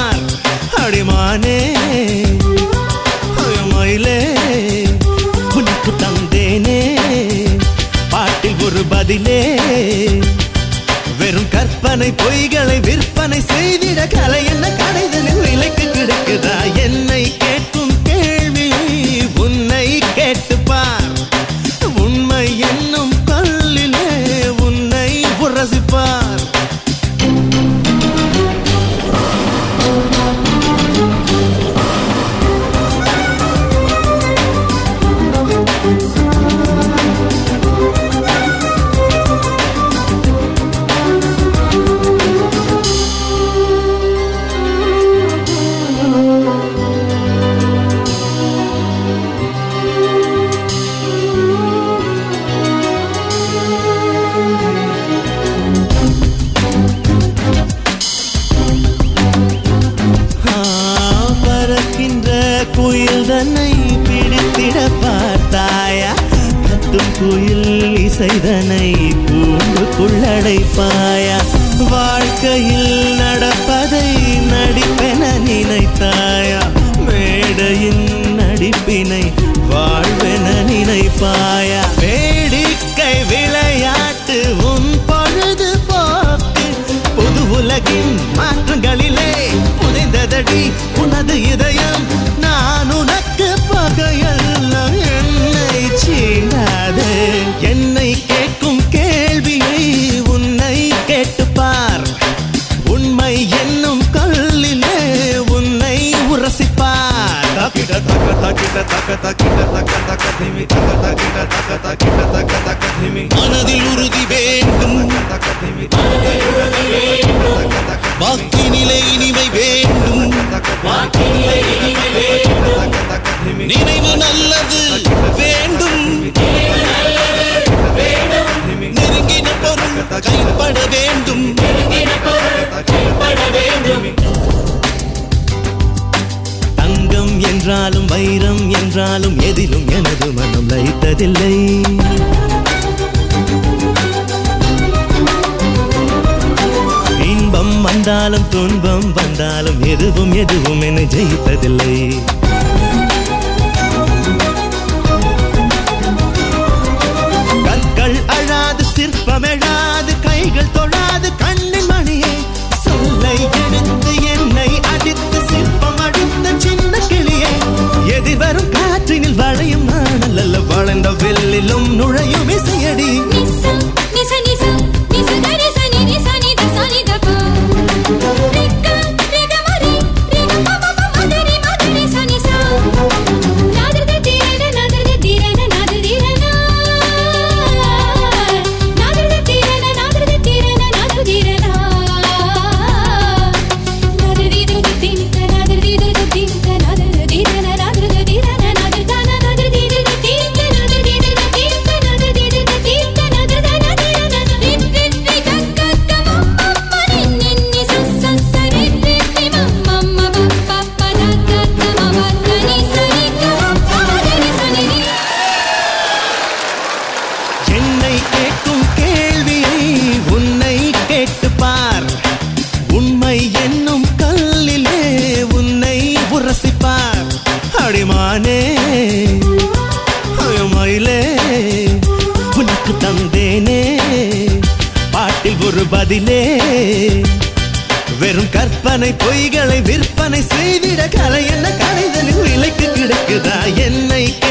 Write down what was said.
பார் அடிமானே மயிலே உனக்கு தந்தேனே பாட்டில் ஒரு பதிலே வெறும் கற்பனை பொய்களை விற்பனை செய்திட கலை என்ன கடைதலில் விலைக்கு கிடக்குதா என்னை கேட்கும் கேள்வி உன்னை கேட்டுப்பார் உண்மை என்னும் கல்லிலே உன்னை உரசிப்பார் குயில் தன்னை பிடித்திட பார்த்தாயா கத்தும் குயில் இசைதனை கூண்டுக்குள்ளடைப்பாயா வாழ்க்கையில் நடப்பதை நடிப்பென நினைத்தாயா மேடையின் நடிப்பினை வாழ்வென நினைப்பாயா வேடிக்கை விளையாட்டு உன் பொழுது போக்கு புது உலகின் மாற்றங்களிலே புதைந்ததடி உனது இதயம் நான் உனக்கு பகையெல்லாம் என்னை சீண்டாதே என்னை கேட்கும் கேள்வியை உன்னை கேட்டுப்பார் உண்மை என்னும் கல்லிலே உன்னை உரசிப்பார் மனதில் உறுதி வேண்டும் வாக்கி நிலை இனிமை வேண்டும் நினைவு நல்லது வேண்டும் நெருங்கின பொருள் கைப்பட வேண்டும் தங்கம் என்றாலும் வைரம் என்றாலும் எதிலும் எனது மனம் லயித்ததில்லை இன்பம் வந்தாலும் துன்பம் வந்தாலும் எதுவும் எதுவும் என்னை ஜெயித்ததில்லை கற்கள் அழாது சிற்பம் எழாது கைகள் தொழாது கண்ணின் மணியே சொல்லை எடுத்து என்னை அடித்து சிற்பம் அடித்த சின்ன கிளியே எதிர்வரும் காற்றினில் வளையும் நாணல் அல்ல வளர்ந்த வெள்ளிலும் நுழையும் இசையடி அடிமானே மயிலே உனக்கு தந்தேனே பாட்டில் ஒரு பதிலே வெறும் கற்பனை பொய்களை விற்பனை செய்திட கலை என்ன கலைதலில் விலைக்கு கிடக்குதா என்னை